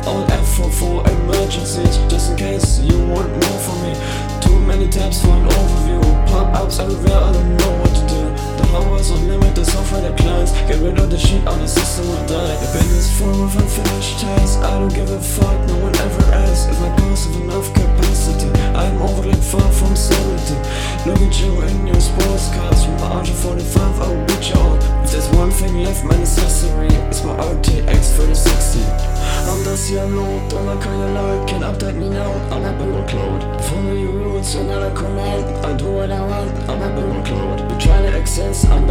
all effort for emergencies, just in case you want more from me. Too many tabs for an overview, pop-ups everywhere, I don't know what to do. The hours on limit, the software declines. Get rid of the shit on the system will die. The bin is full of unfinished tasks. I don't give a fuck, no one ever asks if I passive enough capacity. I'm overlaid far from sanity. Look at you in your sports cars. From the RG45 I'll beat you all. If there's one thing left, my necessary is my RTX 3060. Anders jag låt, alla kan jag like. Can update me now, I'm happy with cloud. Follow your rules, so now I come out. I do what I want, I'm happy with cloud. You try to access, I'm